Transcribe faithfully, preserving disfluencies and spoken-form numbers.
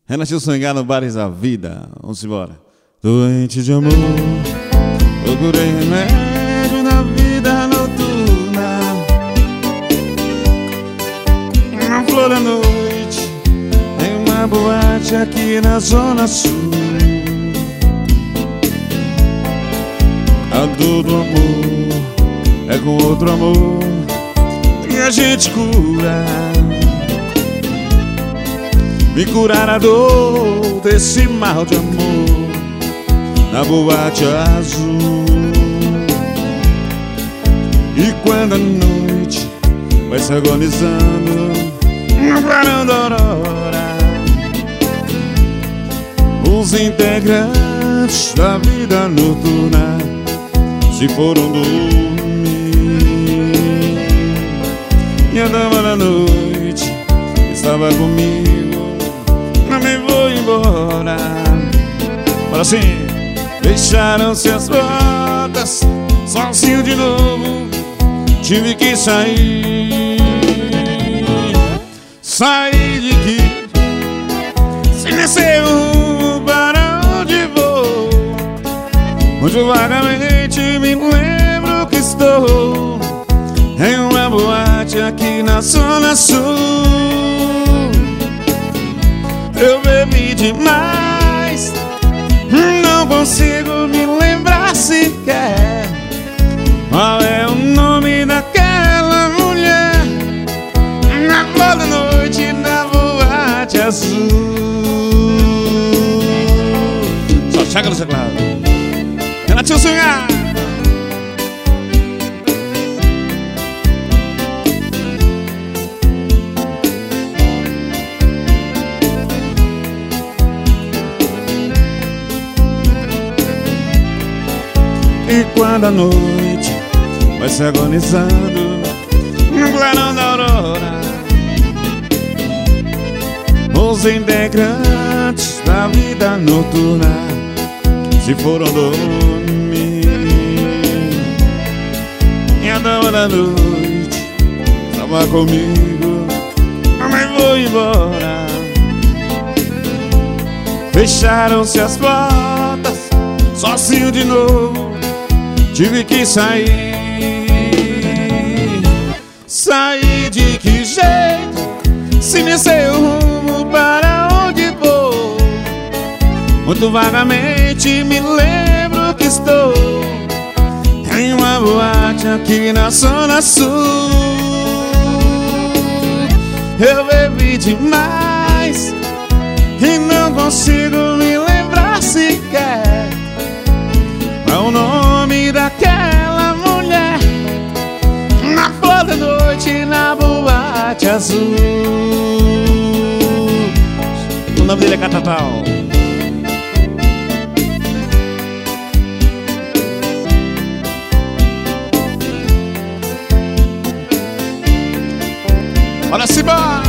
Renatinho Swingado, Bares da Vida. Vamos embora. Doente de amor, procurei remédio na vida noturna. Uma flor da noite em uma boate aqui na Zona Sul. A dor do amor é com outro amor que a gente cura. Me curar a dor desse mal de amor na boate azul. E quando a noite vai se agonizando no clarão da aurora, os integrantes da vida noturna se foram dormir. E a dama da noite estava comigo, não me vou embora. Fala assim: fecharam-se as portas, sozinho de novo, tive que sair. Sair de que? Se nem sei o para onde vou, muito vagamente me lembro que estou em uma boate aqui na Zona Sul. Eu bebi demais, não consigo me lembrar sequer qual é o nome daquela mulher na flor da noite na boate azul. Só chega no teclado, Renatinho Swingado. E quando a noite vai se agonizando no clarão da aurora, os integrantes da vida noturna se foram dormir. E a dama da noite estava comigo, mas vou embora. Fecharam-se as portas, sozinho de novo, tive que sair. Sair de que jeito? Se nem sei o rumo para onde vou, muito vagamente me lembro que estou em uma boate aqui na Zona Sul. Eu bebi demais e não consigo me lembrar sequer qual é o nome daquela mulher na flor da noite na boate azul. O nome dele é Catatal. Bora se embora!